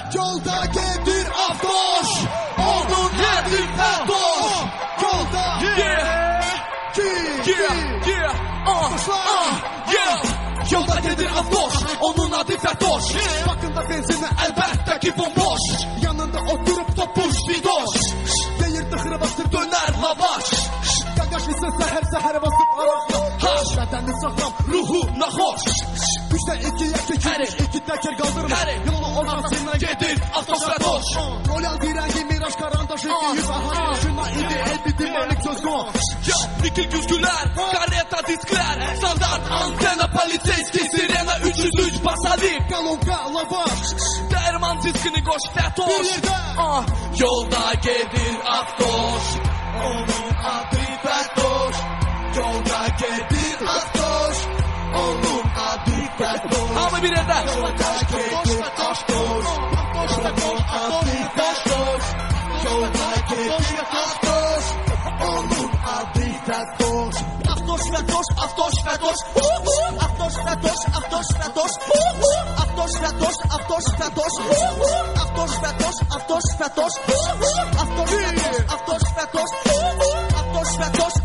Yolda gelir Aftoş, onun adı Fatoş. Yolda Yolda gelir Aftoş, onun adı Fatoş. Bakında benzini elbette ki bomboş. Yanında oturup topuş fidoş. Deyir tıxırı basır döner lavaş. Qaqaş ise seher basıp araq. Bədəni sağlam, ruhu naxoş. Üçdə ikiyə keçirmiş, iki təkər qaldırmış. Yolu ortasına gedir Aftoş Fatoş. Royal direngi Miraç karandaşı yüz ahar yaşına idi elbi dinlenik sözü. Nikil güzgüler, kareta diskler. Standart antena politseyski sirena 303 basadik. Kalonka lavaş. Derman diskini koş Fatoş. Yolda gelir Aftoş, onun adı Fatoş. Yolda gelir Aftoş, onun adı Fatoş. Ama bir yerden. Yolda gelir Aftoş, onun adı Fatoş. Yolda gelir Aftoş, onun adı Fatoş. Aftoş Fatoş, Aftoş Fatoş. Aftoş Fatoş, Aftoş Fatoş. Aftoş Fatoş, Aftoş Fatoş. Aftoş Fatoş, Aftoş Fatoş. Aftoş Fatoş, Aftoş Fatoş. Aftoş Fatoş,